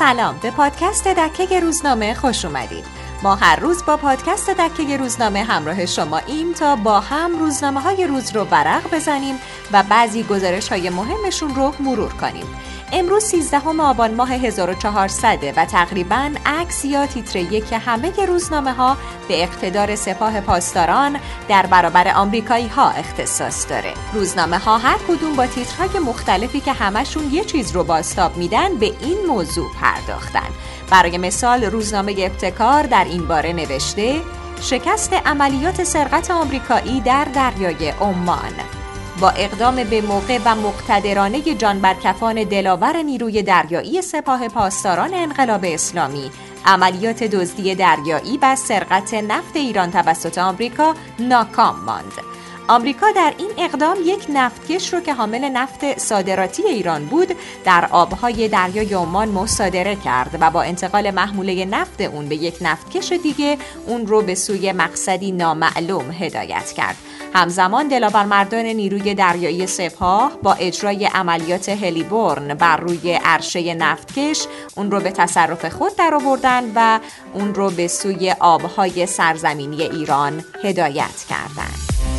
سلام، به پادکست دکه روزنامه خوش اومدید. ما هر روز با پادکست دکه روزنامه همراه شما ایم تا با هم روزنامه‌های روز رو ورق بزنیم و بعضی گزارش‌های مهمشون رو مرور کنیم. امروز 13 آبان ماه 1400 و تقریباً عکس یا تیتر یک همه روزنامه‌ها به اقتدار سپاه پاسداران در برابر آمریکایی‌ها اختصاص داره. روزنامه‌ها هر کدوم با تیترهای مختلفی که همشون یه چیز رو بازتاب میدن به این موضوع پرداختن. برای مثال روزنامه ابتکار در این باره نوشته: شکست عملیات سرقت آمریکایی در دریای عمان. با اقدام به موقع و مقتدرانه جانبرکفان دلاور نیروی دریایی سپاه پاسداران انقلاب اسلامی، عملیات دزدی دریایی و سرقت نفت ایران توسط آمریکا ناکام ماند. آمریکا در این اقدام یک نفتکش رو که حامل نفت صادراتی ایران بود در آبهای دریای عمان مصادره کرد و با انتقال محموله نفت اون به یک نفتکش دیگه اون رو به سوی مقصدی نامعلوم هدایت کرد. همزمان دلاورمردان نیروی دریایی سپاه با اجرای عملیات هلیبورن بر روی عرشه نفتکش اون رو به تصرف خود درآوردن و اون رو به سوی آبهای سرزمینی ایران هدایت کردند.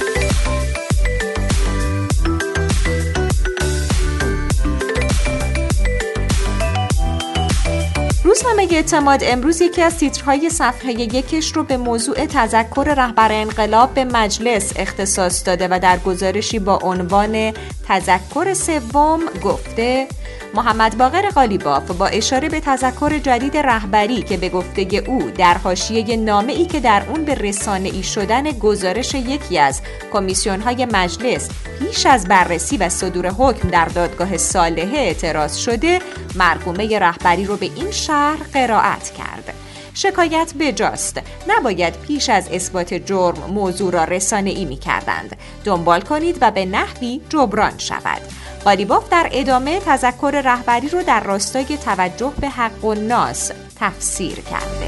روزنامه اعتماد امروز یکی از تیترهای صفحه یکش رو به موضوع تذکر رهبر انقلاب به مجلس اختصاص داده و در گزارشی با عنوان تذکر سوم گفته: محمد باقر قالیباف با اشاره به تذکر جدید رهبری که به گفته او در حاشیه نامه‌ای که در اون به رسانه‌ای شدن گزارش یکی از کمیسیون‌های مجلس پیش از بررسی و صدور حکم در دادگاه صالحه اعتراض شده، مرحومه رهبری رو به این شرح قرائت کرد. شکایت بجاست، نباید پیش از اثبات جرم موضوع را رسانه‌ای می‌کردند. دنبال کنید و به نحوی جبران شود. قالیباف در ادامه تذکر رهبری رو در راستای توجه به حق الناس تفسیر کرده.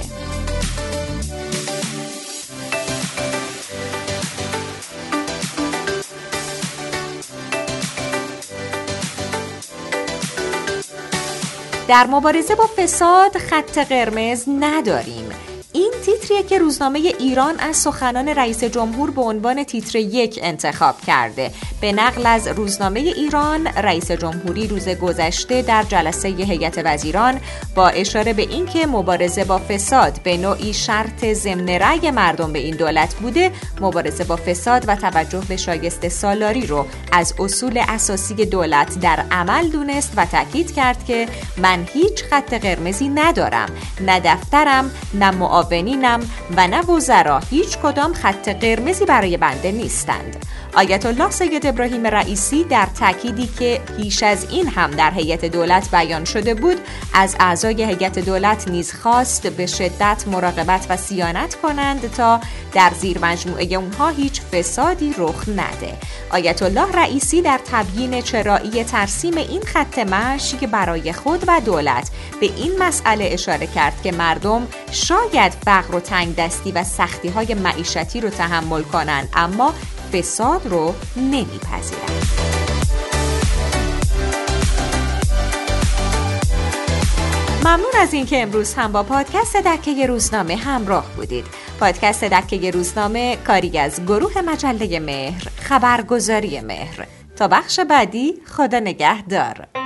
در مبارزه با فساد خط قرمز نداریم. این تیتریه که روزنامه ایران از سخنان رئیس جمهور به عنوان تیتر یک انتخاب کرده. به نقل از روزنامه ایران، رئیس جمهوری روز گذشته در جلسه هیئت وزیران با اشاره به اینکه مبارزه با فساد به نوعی شرط ضمن رأی مردم به این دولت بوده، مبارزه با فساد و توجه به شایسته سالاری رو از اصول اساسی دولت در عمل دونست و تاکید کرد که من هیچ خط قرمزی ندارم، نه دفترم، نه معاونینم و نه وزرا هیچ کدام خط قرمزی برای بنده نیستند. آیت الله سید ابراهیم رئیسی در تأکیدی که پیش از این هم در هیئت دولت بیان شده بود، از اعضای هیئت دولت نیز خواست به شدت مراقبت و صیانت کنند تا در زیر مجموعه اونها هیچ فسادی رخ نده. آیت الله رئیسی در تبیین چرایی ترسیم این خط مشی که برای خود و دولت به این مسئله اشاره کرد که مردم شاید فقر و تنگ دستی و سختی‌های معیشتی رو تحمل کنند اما فساد رو نمیپذیرند. ممنون از اینکه امروز هم با پادکست دکه روزنامه همراه بودید. پادکست دکه روزنامه کاری از گروه مجله مهر، خبرگزاری مهر. تا بخش بعدی، خدا نگهدار.